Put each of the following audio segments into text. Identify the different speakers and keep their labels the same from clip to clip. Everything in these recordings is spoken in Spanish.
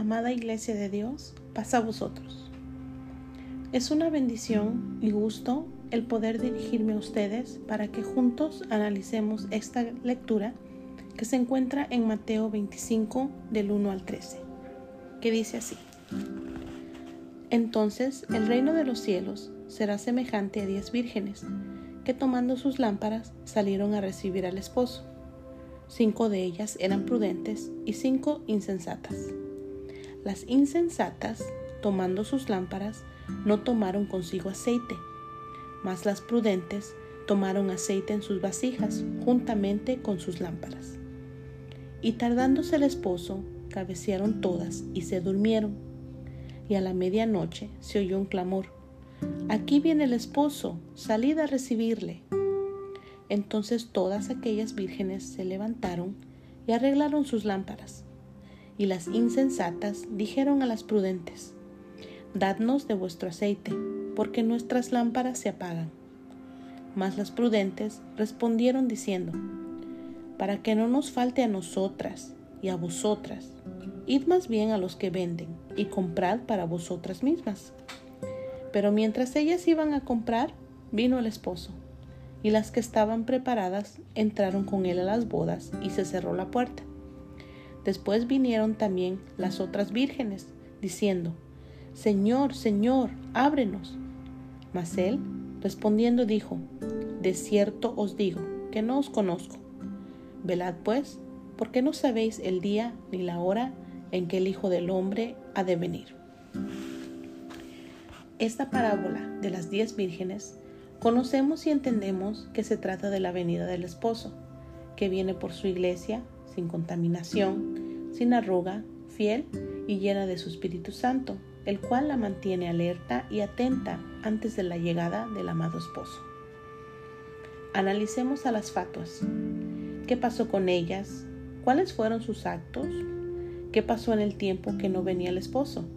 Speaker 1: amada Iglesia de Dios, paz a vosotros. Es una bendición y gusto el poder dirigirme a ustedes para que juntos analicemos esta lectura que se encuentra en Mateo 25 del 1 al 13, que dice así: Entonces el reino de los cielos será semejante a 10 vírgenes que tomando sus lámparas salieron a recibir al esposo. 5 de ellas eran prudentes y 5 insensatas. Las insensatas, tomando sus lámparas, no tomaron consigo aceite, mas las prudentes tomaron aceite en sus vasijas juntamente con sus lámparas. Y tardándose el esposo, cabecearon todas y se durmieron. Y a la medianoche se oyó un clamor: «Aquí viene el esposo, salid a recibirle». Entonces todas aquellas vírgenes se levantaron y arreglaron sus lámparas. Y las insensatas dijeron a las prudentes: «Dadnos de vuestro aceite, porque nuestras lámparas se apagan». Mas las prudentes respondieron diciendo: «Para que no nos falte a nosotras y a vosotras, id más bien a los que venden y comprad para vosotras mismas». Pero mientras ellas iban a comprar, vino el esposo, y las que estaban preparadas entraron con él a las bodas y se cerró la puerta. Después vinieron también las otras vírgenes, diciendo: «Señor, Señor, ábrenos». Mas él, respondiendo, dijo: «De cierto os digo que no os conozco. Velad pues, porque no sabéis el día ni la hora en que el Hijo del Hombre ha de venir». Esta parábola de las 10 vírgenes conocemos y entendemos que se trata de la venida del esposo, que viene por su iglesia sin contaminación, sin arruga, fiel y llena de su Espíritu Santo, el cual la mantiene alerta y atenta antes de la llegada del amado esposo. Analicemos a las fatuas. ¿Qué pasó con ellas? ¿Cuáles fueron sus actos? ¿Qué pasó en el tiempo que no venía el esposo?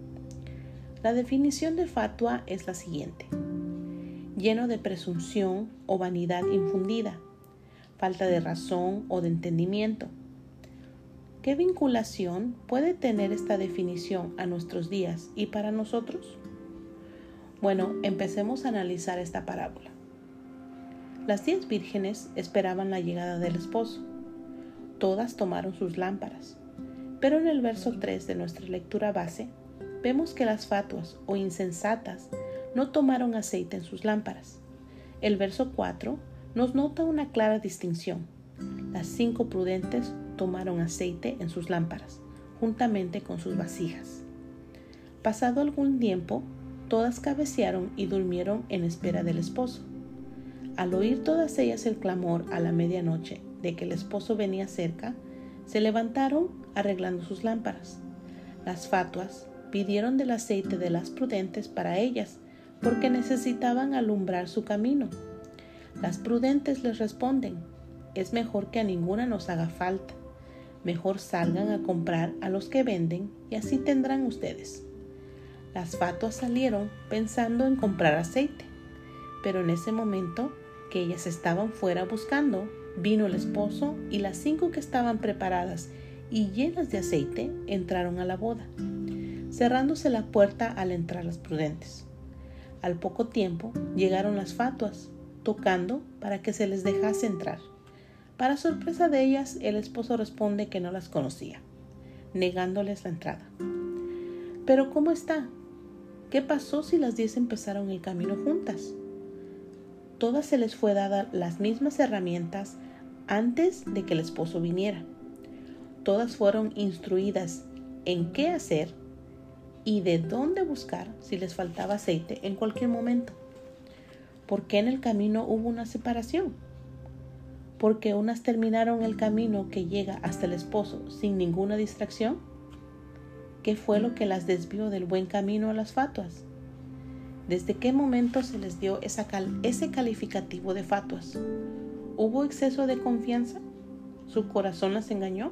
Speaker 1: La definición de fatua es la siguiente: lleno de presunción o vanidad infundida, falta de razón o de entendimiento. ¿Qué vinculación puede tener esta definición a nuestros días y para nosotros? Bueno, empecemos a analizar esta parábola. Las 10 vírgenes esperaban la llegada del esposo. Todas tomaron sus lámparas, pero en el verso 3 de nuestra lectura base, vemos que las fatuas o insensatas no tomaron aceite en sus lámparas. El verso 4 nos nota una clara distinción. Las 5 prudentes tomaron aceite en sus lámparas, juntamente con sus vasijas. Pasado algún tiempo, todas cabecearon y durmieron en espera del esposo. Al oír todas ellas el clamor a la medianoche de que el esposo venía cerca, se levantaron arreglando sus lámparas. Las fatuas pidieron del aceite de las prudentes para ellas, porque necesitaban alumbrar su camino. Las prudentes les responden: «Es mejor que a ninguna nos haga falta. Mejor salgan a comprar a los que venden y así tendrán ustedes». Las fatuas salieron pensando en comprar aceite, pero en ese momento que ellas estaban fuera buscando, vino el esposo y las 5 que estaban preparadas y llenas de aceite entraron a la boda, cerrándose la puerta al entrar las prudentes. Al poco tiempo llegaron las fatuas, tocando para que se les dejase entrar. Para sorpresa de ellas, el esposo responde que no las conocía, negándoles la entrada. Pero ¿cómo está? ¿Qué pasó si las 10 empezaron el camino juntas? Todas se les fue dada las mismas herramientas antes de que el esposo viniera. Todas fueron instruidas en qué hacer y de dónde buscar si les faltaba aceite en cualquier momento. ¿Por qué en el camino hubo una separación? ¿Porque unas terminaron el camino que llega hasta el esposo sin ninguna distracción? ¿Qué fue lo que las desvió del buen camino a las fatuas? ¿Desde qué momento se les dio ese calificativo de fatuas? ¿Hubo exceso de confianza? ¿Su corazón las engañó?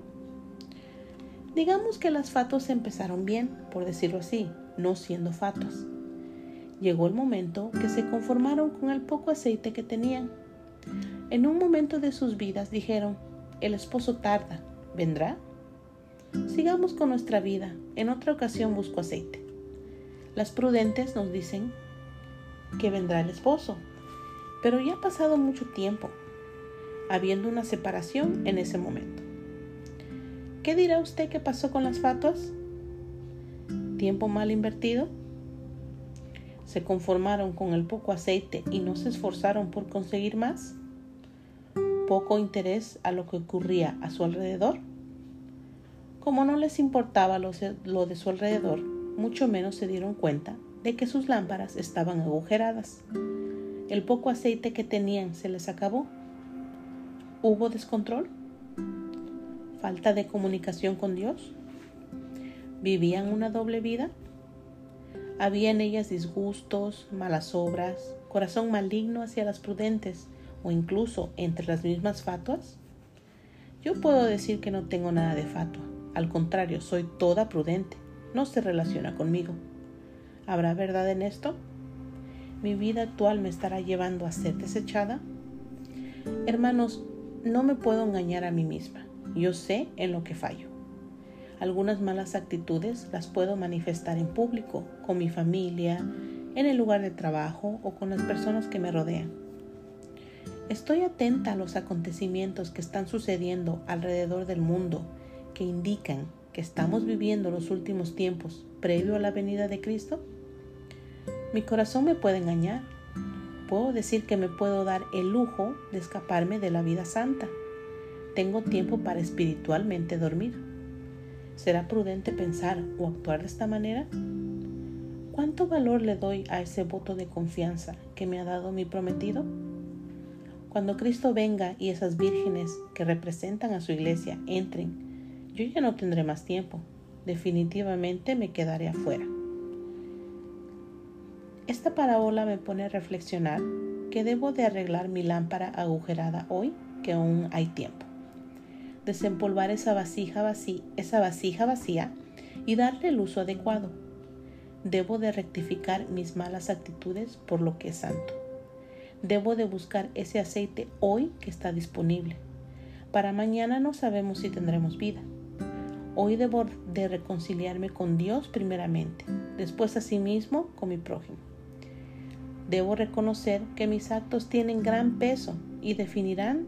Speaker 1: Digamos que las fatuas empezaron bien, por decirlo así, no siendo fatuas. Llegó el momento que se conformaron con el poco aceite que tenían. En un momento de sus vidas dijeron: «El esposo tarda, ¿vendrá? Sigamos con nuestra vida, En otra ocasión busco aceite. Las prudentes nos dicen que vendrá el esposo, pero ya ha pasado mucho tiempo, habiendo una separación en ese momento. ¿Qué dirá usted que pasó con las fatuas? ¿Tiempo mal invertido? ¿Se conformaron con el poco aceite y no se esforzaron por conseguir más? ¿Poco interés a lo que ocurría a su alrededor? Como no les importaba lo de su alrededor, mucho menos se dieron cuenta de que sus lámparas estaban agujeradas. El poco aceite que tenían se les acabó. ¿Hubo descontrol? ¿Falta de comunicación con Dios? ¿Vivían una doble vida? ¿Había en ellas disgustos, malas obras, corazón maligno hacia las prudentes o incluso entre las mismas fatuas? Yo puedo decir que no tengo nada de fatua. Al contrario, soy toda prudente. No se relaciona conmigo. ¿Habrá verdad en esto? ¿Mi vida actual me estará llevando a ser desechada? Hermanos, no me puedo engañar a mí misma. Yo sé en lo que fallo. Algunas malas actitudes las puedo manifestar en público, con mi familia, en el lugar de trabajo o con las personas que me rodean. Estoy atenta a los acontecimientos que están sucediendo alrededor del mundo que indican que estamos viviendo los últimos tiempos previo a la venida de Cristo. Mi corazón me puede engañar. Puedo decir que me puedo dar el lujo de escaparme de la vida santa. Tengo tiempo para espiritualmente dormir. ¿Será prudente pensar o actuar de esta manera? ¿Cuánto valor le doy a ese voto de confianza que me ha dado mi prometido? Cuando Cristo venga y esas vírgenes que representan a su iglesia entren, yo ya no tendré más tiempo. Definitivamente me quedaré afuera. Esta parábola me pone a reflexionar que debo de arreglar mi lámpara agujerada hoy que aún hay tiempo. Desempolvar esa vasija vacía y darle el uso adecuado. Debo de rectificar mis malas actitudes por lo que es santo. Debo de buscar ese aceite hoy que está disponible. Para mañana no sabemos si tendremos vida. Hoy debo de reconciliarme con Dios primeramente, después asimismo con mi prójimo. Debo reconocer que mis actos tienen gran peso y definirán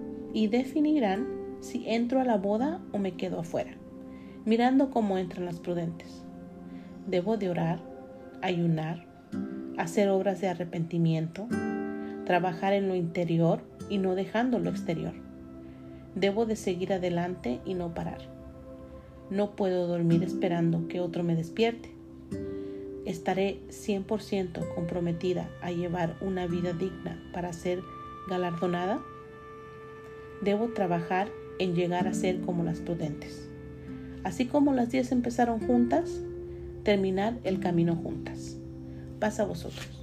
Speaker 1: si entro a la boda o me quedo afuera, mirando cómo entran las prudentes. Debo de orar, ayunar, hacer obras de arrepentimiento, trabajar en lo interior y no dejando lo exterior. Debo de seguir adelante y no parar. No puedo dormir esperando que otro me despierte. Estaré 100% comprometida a llevar una vida digna para ser galardonada. Debo trabajar en llegar a ser como las prudentes. Así como las 10 empezaron juntas, terminar el camino juntas. Paz a vosotros.